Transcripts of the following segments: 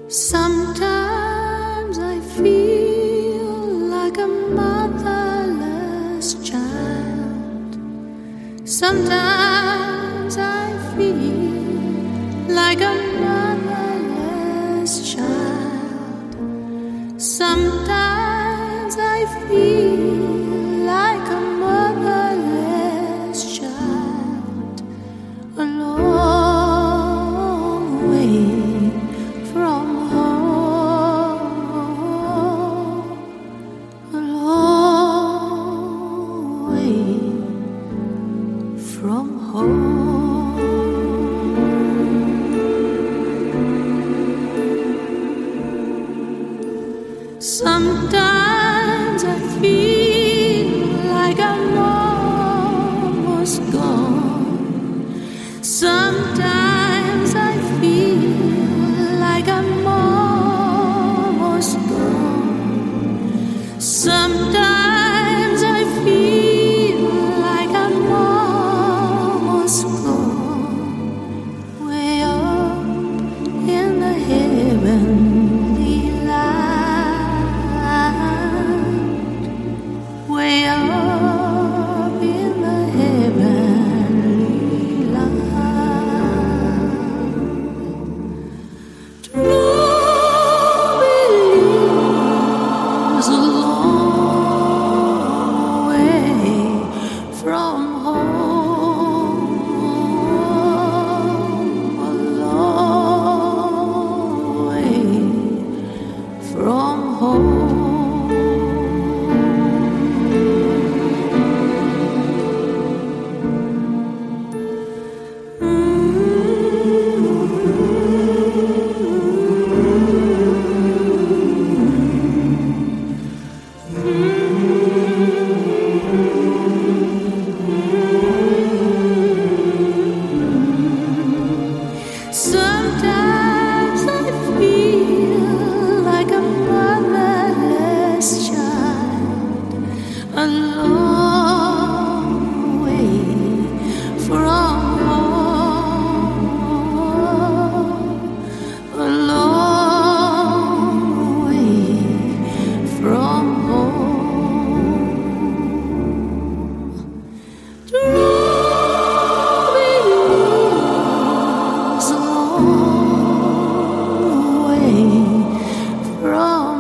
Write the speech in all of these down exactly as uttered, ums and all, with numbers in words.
Sometimes I feel like a motherless child. Sometimes I feel like a motherless child. Sometimes I feel like a motherless child, a long way from home, a long way from home. Sometimes I feel like I'm almost gone. Sometimes I feel like I'm almost gone. Sometimes I feel like I'm almost gone. Way up in the heavenly land, way up in the heavenly land. True belief is a long way from home, a long way from home. Sometimes I feel like a motherless child, a long way from home, a long way from home. True belief is a long way from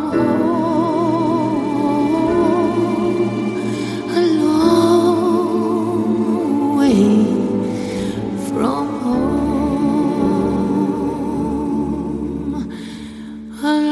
home, a long way from home, a